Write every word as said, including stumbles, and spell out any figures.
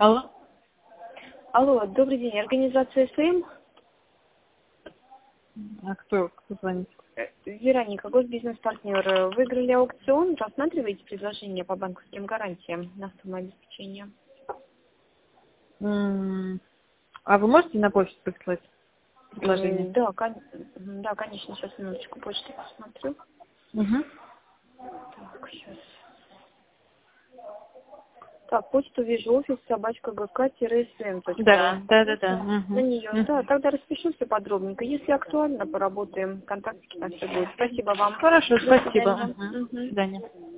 Алло. Алло, добрый день, организация СМ. А кто, кто звонит? Э, Вероника, госбизнес-партнер. Выиграли аукцион, рассматриваете предложение по банковским гарантиям на самообеспечение? М, А вы можете на почту прислать предложение? М, Да, кон- м, да, конечно, сейчас минуточку почты посмотрю. Угу. Так, сейчас. Так, почту вижу, офис собачка гк-см. Да, да, да, да. На Угу. нее, да, тогда распишу все подробненько. Если актуально, поработаем, контактики на все будет. Спасибо вам. Хорошо, До спасибо. свидания. Мгм. До Мгм. свидания.